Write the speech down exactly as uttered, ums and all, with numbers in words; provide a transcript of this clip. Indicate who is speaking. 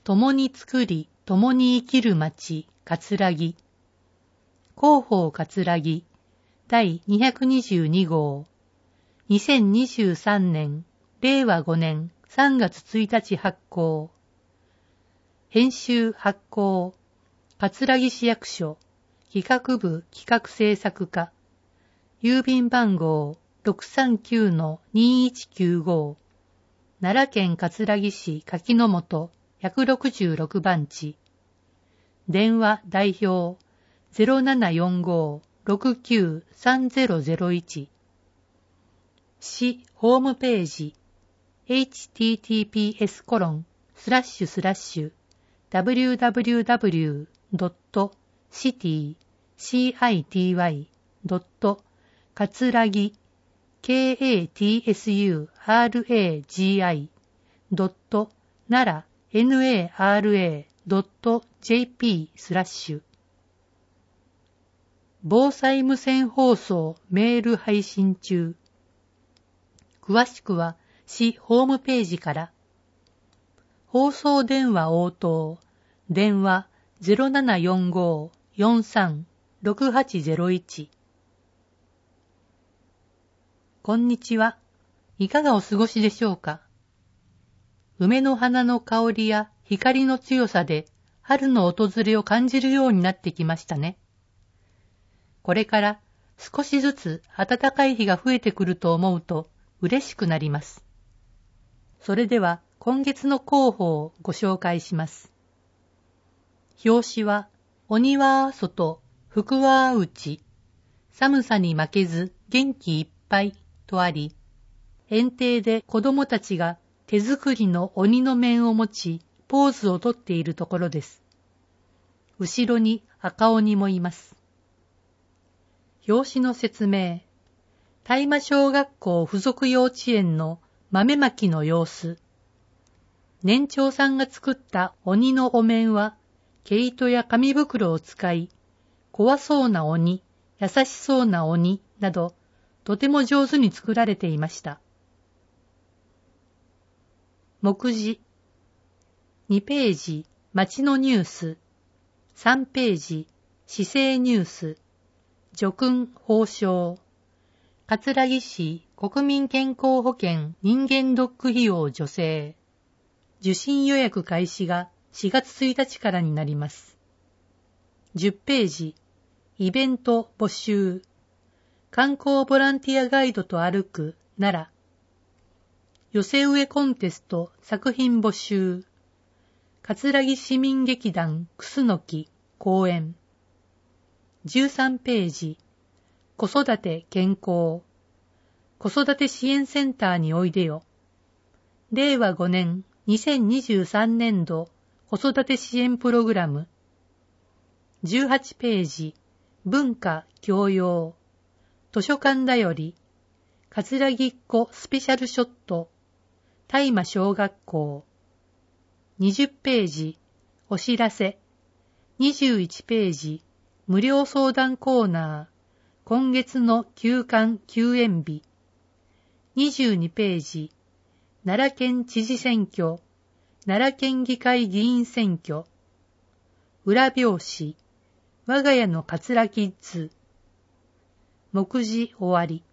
Speaker 1: 共に作り、共に生きる町、葛城。広報葛城、第にひゃくにじゅうに号。にせんにじゅうさんねん、れいわごねんさんがつついたち発行。編集発行、葛城市役所、企画部企画制作課。郵便番号 ろくさんきゅうのにいちきゅうご。奈良県葛城市柿の本ひゃくろくじゅうろくばんち。電話代表 ゼロななよんご ろくきゅう さんゼロゼロいち。市ホームページ エイチティーティーピーエスコロンスラッシュスラッシュダブリューダブリューダブリュードットシティシーアイティーワイドット葛城 ケーエーティーエスユーアールエージーアイドット奈良 エヌエーアールエードットジェーピースラッシュ。防災無線放送メール配信中。詳しくは市ホームページから。放送電話応答、電話 ゼロななよんご よんさん ろくはちゼロいち。こんにちは。いかがお過ごしでしょうか。梅の花の香りや光の強さで春の訪れを感じるようになってきましたね。これから少しずつ暖かい日が増えてくると思うと嬉しくなります。それでは今月の広報をご紹介します。表紙は鬼は外、福は内、寒さに負けず元気いっぱいとあり、園庭で子供たちが手作りの鬼の面を持ち、ポーズをとっているところです。後ろに赤鬼もいます。表紙の説明。大間小学校附属幼稚園の豆まきの様子。年長さんが作った鬼のお面は、毛糸や紙袋を使い、怖そうな鬼、優しそうな鬼など、とても上手に作られていました。目次。にページ、町のニュース。さんページ、市政ニュース。叙勲褒章。葛城市国民健康保険人間ドック費用助成。受診予約開始がしがつついたちからになります。じゅっページ、イベント募集。観光ボランティアガイドと歩く奈良。寄せ植えコンテスト作品募集。葛城市民劇団クスノキ公演。じゅうさんページ、子育て健康。子育て支援センターにおいでよ。れいわごねんにせんにじゅうさんねんど子育て支援プログラム。じゅうはちページ、文化教養。図書館だより。葛城っ子スペシャルショット。大間小学校。にじゅっページ、お知らせ。にじゅういちページ、無料相談コーナー。今月の休館休園日。にじゅうにページ、奈良県知事選挙。奈良県議会議員選挙。裏表紙。我が家のカツラキッズ。目次終わり。